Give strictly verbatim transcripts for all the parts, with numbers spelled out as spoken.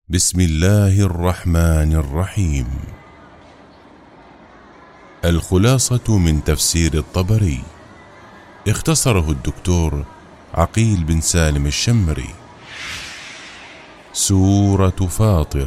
بسم الله الرحمن الرحيم. الخلاصة من تفسير الطبري، اختصره الدكتور عقيل بن سالم الشمري. سورة فاطر.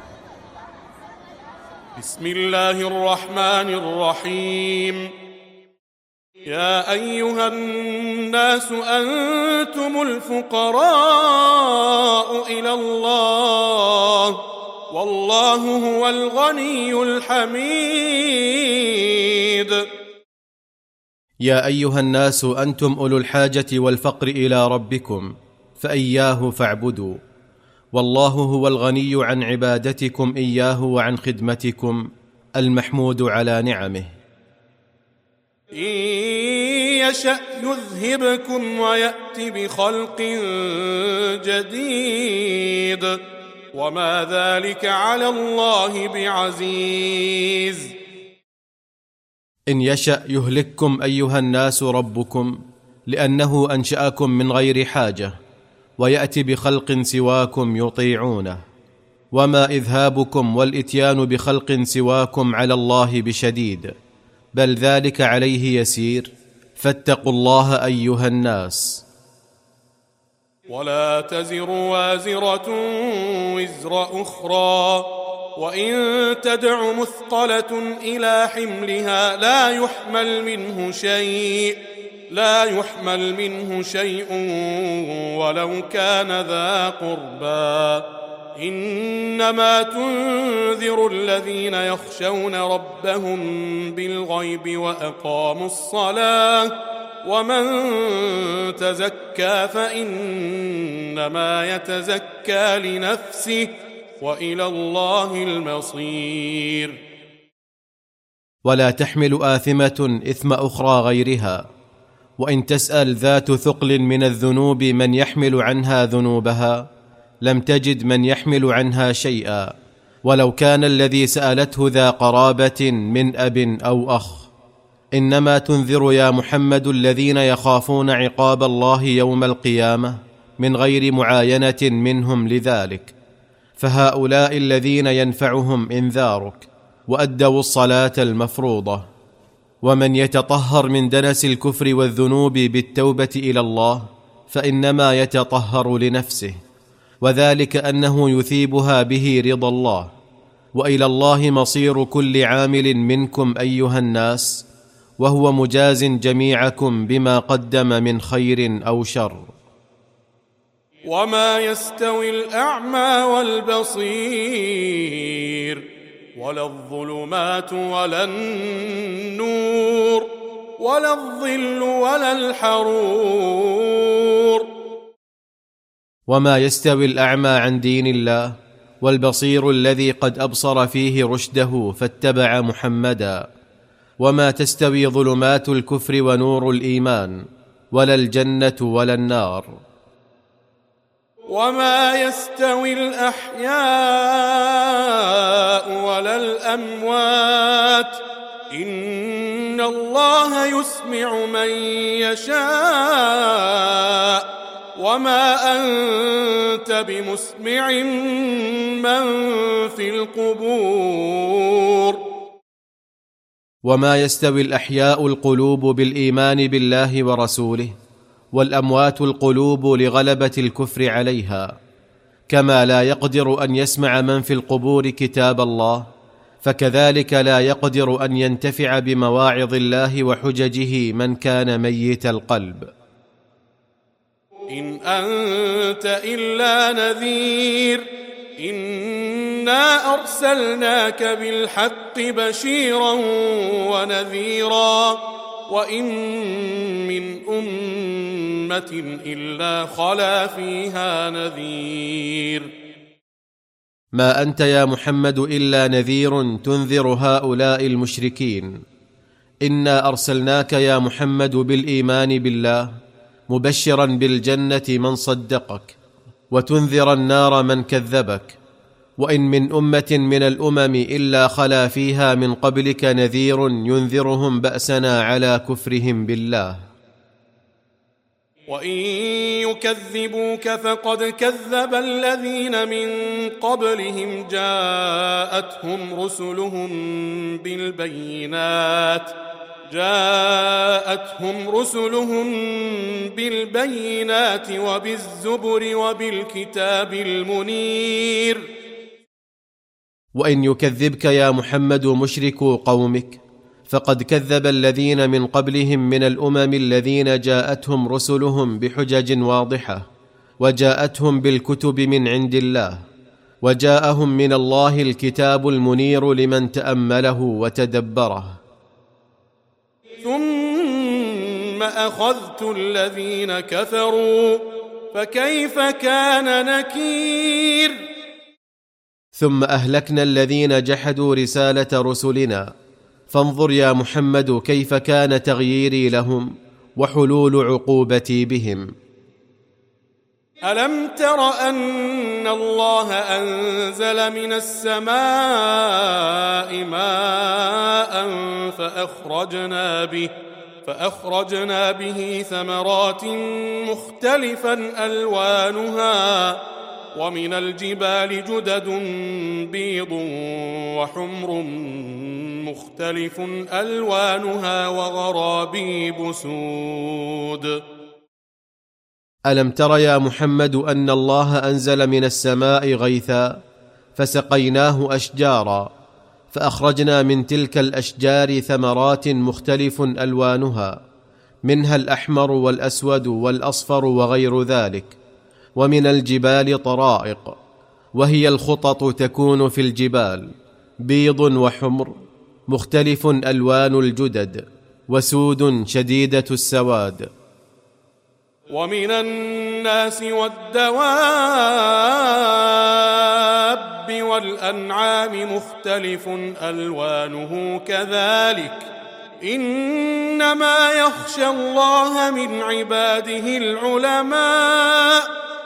بسم الله الرحمن الرحيم. يا أيها الناس أنتم الفقراء إلى الله والله هو الغني الحميد. يا أيها الناس أنتم أولو الحاجة والفقر إلى ربكم فإياه فاعبدوا، والله هو الغني عن عبادتكم إياه وعن خدمتكم المحمود على نعمه. إن يشأ يذهبكم ويأت بخلق جديد وما ذلك على الله بعزيز. إن يشأ يهلككم أيها الناس ربكم لأنه أنشأكم من غير حاجة، ويأتي بخلق سواكم يطيعونه، وما إذهابكم والإتيان بخلق سواكم على الله بشديد، بل ذلك عليه يسير، فاتقوا الله أيها الناس. ولا تزر وازرة وزر أخرى، وإن تدع مثقلة إلى حملها لا يحمل منه شيء لا يحمل منه شيء ولو كان ذا قربى، إنما تنذر الذين يخشون ربهم بالغيب وأقاموا الصلاة، ومن تزكى فإنما يتزكى لنفسه وإلى الله المصير. ولا تحمل آثمة إثم أخرى غيرها، وإن تسأل ذات ثقل من الذنوب من يحمل عنها ذنوبها لم تجد من يحمل عنها شيئا، ولو كان الذي سألته ذا قرابة من أب أو أخ. إنما تنذر يا محمد الذين يخافون عقاب الله يوم القيامة من غير معاينة منهم لذلك، فهؤلاء الذين ينفعهم إنذارك وأدوا الصلاة المفروضة. ومن يتطهر من دنس الكفر والذنوب بالتوبة إلى الله فإنما يتطهر لنفسه، وذلك أنه يثيبها به رضا الله، وإلى الله مصير كل عامل منكم أيها الناس، وهو مجاز جميعكم بما قدم من خير أو شر. وما يستوي الأعمى والبصير ولا الظلمات ولا النور ولا الظل ولا الحرور. وما يستوي الأعمى عن دين الله والبصير الذي قد أبصر فيه رشده فاتبع محمدا، وما تستوي ظلمات الكفر ونور الإيمان، ولا الجنة ولا النار. وما يستوي الأحياء ولا الأموات، إن الله يسمع من يشاء وما أنت بمسمع من في القبور. وما يستوي الأحياء القلوب بالإيمان بالله ورسوله، والأموات القلوب لغلبة الكفر عليها، كما لا يقدر أن يسمع من في القبور كتاب الله، فكذلك لا يقدر أن ينتفع بمواعظ الله وحججه من كان ميت القلب. إن أنت إلا نذير، إنا أرسلناك بالحق بشيرا ونذيرا، وإن من أمة إلا خلا فيها نذير. ما أنت يا محمد إلا نذير تنذر هؤلاء المشركين. إنا أرسلناك يا محمد بالإيمان بالله مبشرا بالجنة من صدقك، وتنذر النار من كذبك. وإن من أمة من الأمم إلا خلا فيها من قبلك نذير ينذرهم بأسنا على كفرهم بالله. وإن يكذبوك فقد كذب الذين من قبلهم جاءتهم رسلهم بالبينات جاءتهم رسلهم بالبينات وبالزبر وبالكتاب المنير. وإن يكذبك يا محمد مشركو قومك فقد كذب الذين من قبلهم من الأمم الذين جاءتهم رسلهم بحجج واضحة، وجاءتهم بالكتب من عند الله، وجاءهم من الله الكتاب المنير لمن تأمله وتدبره. ثم أخذت الذين كفروا فكيف كان نكير. ثم أهلكنا الذين جحدوا رسالة رسلنا، فانظر يا محمد كيف كان تغييري لهم وحلول عقوبتي بهم. ألم تر أن الله أنزل من السماء ماء فأخرجنا به فأخرجنا به ثمرات مختلفا ألوانها ومن الجبال جدد بيض وحمر مختلف ألوانها وغرابيب سود. ألم تر يا محمد أن الله أنزل من السماء غيثا فسقيناه أشجارا فأخرجنا من تلك الأشجار ثمرات مختلف ألوانها منها الأحمر والأسود والأصفر وغير ذلك، ومن الجبال طرائق وهي الخطط تكون في الجبال بيض وحمر مختلف ألوان الجدد وسود شديدة السواد. ومن الناس والدواب والأنعام مختلف ألوانه كذلك إنما يخشى الله من عباده العلماء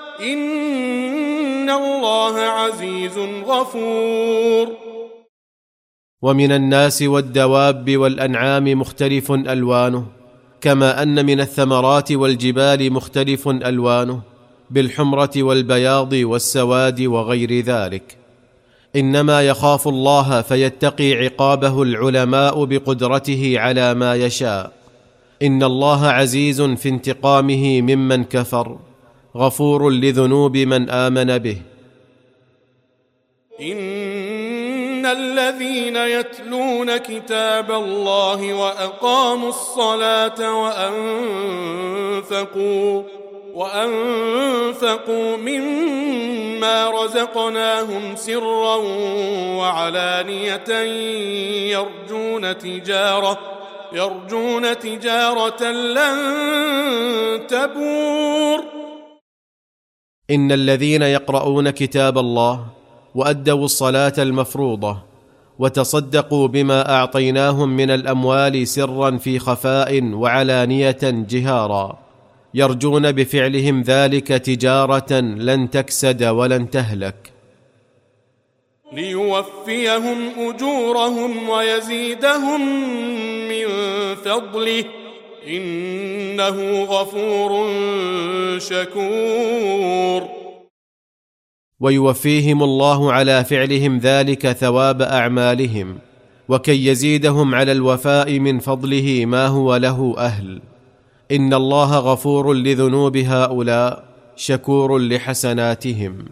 إن الله عزيز غفور. ومن الناس والدواب والأنعام مختلف ألوانه، كما أن من الثمرات والجبال مختلف ألوانه بالحمرة والبياض والسواد وغير ذلك. إنما يخاف الله فيتقي عقابه العلماء بقدرته على ما يشاء. إن الله عزيز في انتقامه ممن كفر غفور لذنوب من آمن به. إن الذين يتلون كتاب الله وأقاموا الصلاة وأنفقوا وأنفقوا مما رزقناهم سرا وعلانية يرجون تجارة يرجون تجارة لن تبور. إن الذين يقرؤون كتاب الله وأدوا الصلاة المفروضة وتصدقوا بما أعطيناهم من الأموال سرا في خفاء وعلانية جهارا يرجون بفعلهم ذلك تجارة لن تكسد ولن تهلك، ليوفيهم أجورهم ويزيدهم من فضله إنه غفور شكور. ويوفيهم الله على فعلهم ذلك ثواب أعمالهم وكي يزيدهم على الوفاء من فضله ما هو له أهل. إن الله غفور لذنوب هؤلاء شكور لحسناتهم.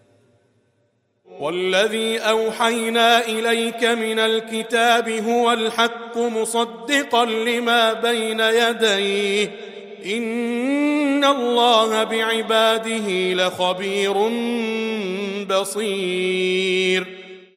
والذي أوحينا إليك من الكتاب هو الحق مصدقا لما بين يديه إن الله بعباده لخبير بصير.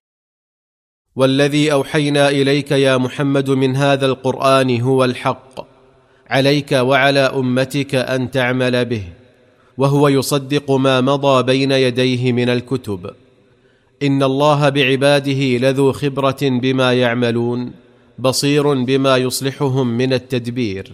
والذي أوحينا إليك يا محمد من هذا القرآن هو الحق، عليك وعلى أمتك أن تعمل به، وهو يصدق ما مضى بين يديه من الكتب. إن الله بعباده لذو خبرة بما يعملون بصير بما يصلحهم من التدبير.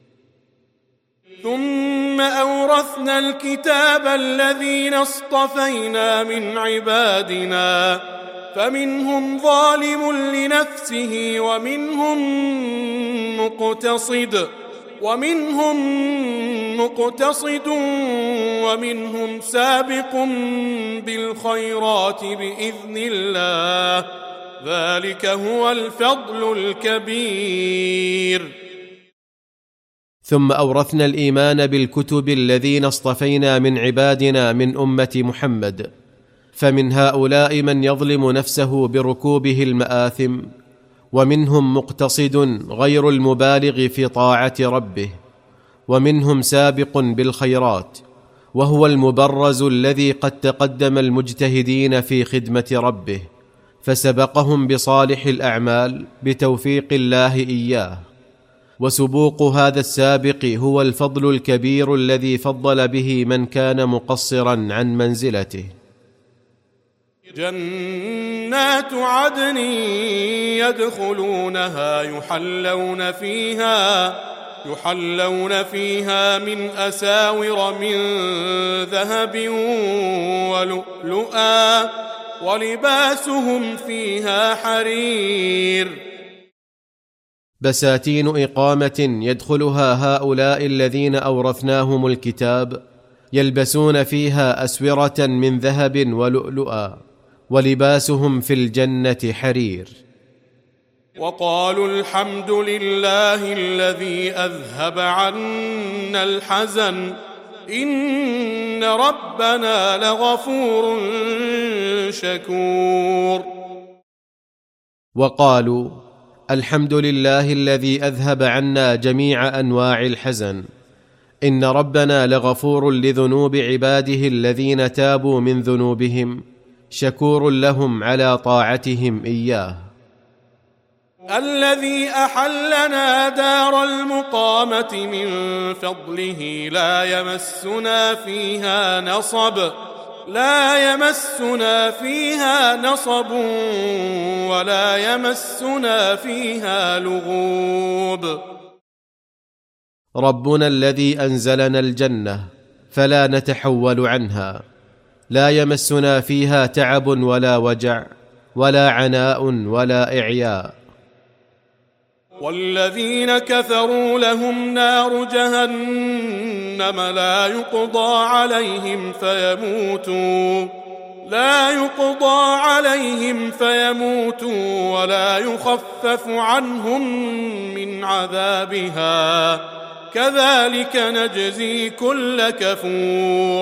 ثم أورثنا الكتاب الذين اصطفينا من عبادنا فمنهم ظالم لنفسه ومنهم مقتصد ومنهم مقتصد ومنهم سابق بالخيرات بإذن الله، ذلك هو الفضل الكبير. ثم أورثنا الإيمان بالكتب الذين اصطفينا من عبادنا من أمة محمد، فمن هؤلاء من يظلم نفسه بركوبه المآثم، ومنهم مقتصد غير المبالغ في طاعة ربه، ومنهم سابق بالخيرات، وهو المبرز الذي قد تقدم المجتهدين في خدمة ربه فسبقهم بصالح الأعمال بتوفيق الله إياه. وسبوق هذا السابق هو الفضل الكبير الذي فضل به من كان مقصرا عن منزلته. جنات عدن يدخلونها يحلون فيها يحلون فيها من أساور من ذهب ولؤلؤا ولباسهم فيها حرير. بساتين إقامة يدخلها هؤلاء الذين أورثناهم الكتاب، يلبسون فيها أسورة من ذهب ولؤلؤا، ولباسهم في الجنة حرير. وقالوا الحمد لله الذي أذهب عنا الحزن إن ربنا لغفور شكور. وقالوا الحمد لله الذي أذهب عنا جميع أنواع الحزن، إن ربنا لغفور لذنوب عباده الذين تابوا من ذنوبهم، شكور لهم على طاعتهم إياه. الذي أحلنا دار المقامة من فضله لا يمسنا فيها نصب لا يمسنا فيها نصب ولا يمسنا فيها لغوب. ربنا الذي أنزلنا الجنة فلا نتحول عنها، لا يمسنا فيها تعب ولا وجع ولا عناء ولا إعياء. والذين كفروا لهم نار جهنم لا يقضى عليهم فيموتوا لا يقضى عليهم فيموتوا ولا يخفف عنهم من عذابها، كذلك نجزي كل كفور.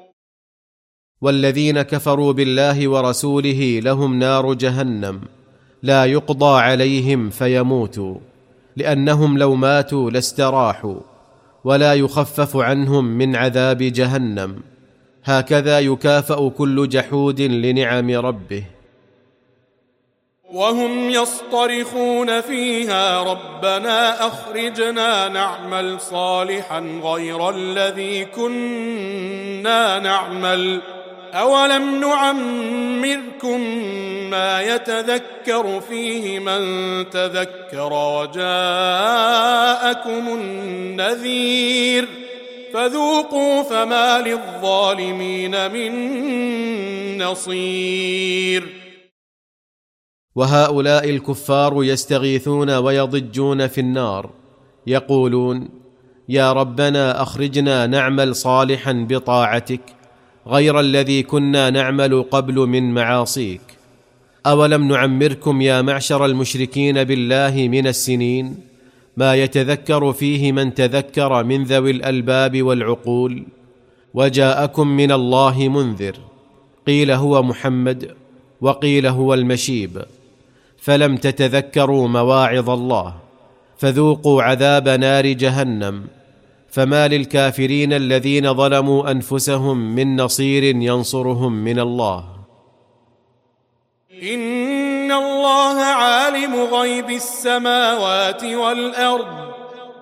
والذين كفروا بالله ورسوله لهم نار جهنم لا يقضى عليهم فيموتوا، لأنهم لو ماتوا لاستراحوا، ولا يخفف عنهم من عذاب جهنم، هكذا يكافأ كل جحود لنعم ربه. وهم يصطرخون فيها ربنا أخرجنا نعمل صالحا غير الذي كنا نعمل أولم نعمركم ما يتذكر فيه من تذكر وجاءكم النذير فذوقوا فما للظالمين من نصير. وهؤلاء الكفار يستغيثون ويضجون في النار، يقولون يا ربنا أخرجنا نعمل صالحا بطاعتك غير الذي كنا نعمل قبل من معاصيك. أولم نعمركم يا معشر المشركين بالله من السنين ما يتذكر فيه من تذكر من ذوي الألباب والعقول، وجاءكم من الله منذر، قيل هو محمد وقيل هو المشيب، فلم تتذكروا مواعظ الله، فذوقوا عذاب نار جهنم، فما للكافرين الذين ظلموا أنفسهم من نصير ينصرهم من الله. إن الله عالم غيب السماوات والأرض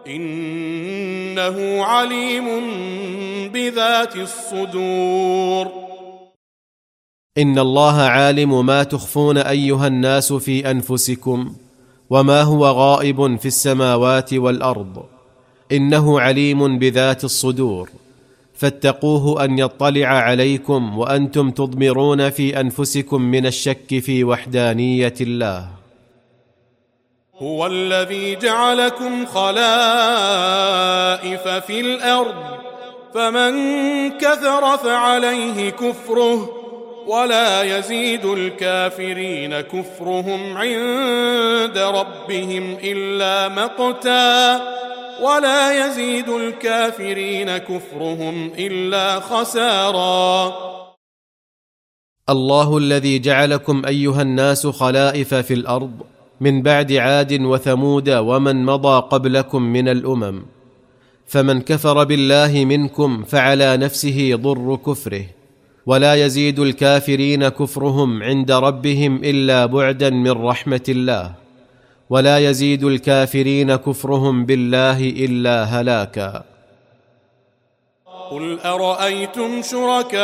إنه عليم بذات الصدور. إن الله عالم ما تخفون أيها الناس في أنفسكم وما هو غائب في السماوات والأرض، إنه عليم بذات الصدور، فاتقوه أن يطلع عليكم وأنتم تضمرون في أنفسكم من الشك في وحدانية الله. هو الذي جعلكم خلائف في الأرض فمن كفر فعليه كفره ولا يزيد الكافرين كفرهم عند ربهم إلا مقتا ولا يزيد الكافرين كفرهم إلا خسارا. الله الذي جعلكم أيها الناس خلائف في الأرض من بعد عاد وثمود ومن مضى قبلكم من الأمم، فمن كفر بالله منكم فعلى نفسه ضر كفره ولا يزيد الكافرين كفرهم عند ربهم إلا بعدا من رحمة الله ولا يزيد الكافرين كفرهم بالله إلا هلاكا. قل أرأيتم شركاءكم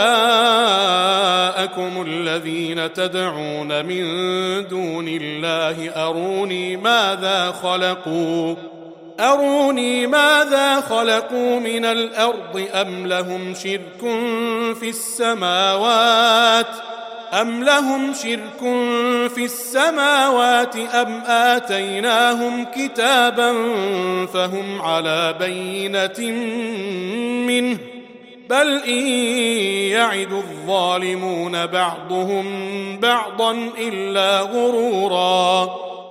الذين تدعون من دون الله أروني ماذا خلقوا أروني ماذا خلقوا من الأرض أم لهم شرك في السماوات أم لهم شرك في السماوات أم آتيناهم كتابا فهم على بينة منه بل إن يعد الظالمون بعضهم بعضا إلا غرورا.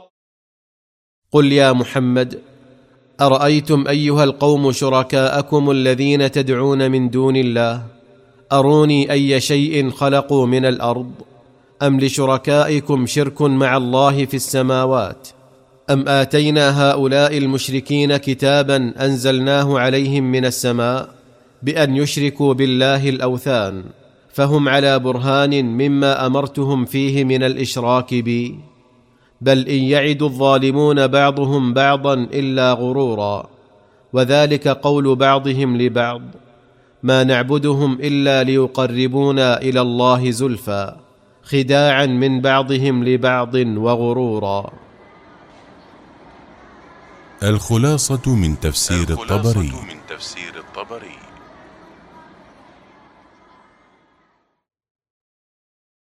قل يا محمد أرأيتم أيها القوم شركاءكم الذين تدعون من دون الله أروني أي شيء خلقوا من الأرض أم لشركائكم شرك مع الله في السماوات أم آتينا هؤلاء المشركين كتابا أنزلناه عليهم من السماء بأن يشركوا بالله الأوثان فهم على برهان مما أمرتهم فيه من الإشراك بي بل إن يعد الظالمون بعضهم بعضا إلا غرورا. وذلك قول بعضهم لبعض ما نعبدهم إلا ليقربونا إلى الله زلفى خداعا من بعضهم لبعض وغرورا. الخلاصة من تفسير الخلاصة الطبري من تفسير الطبري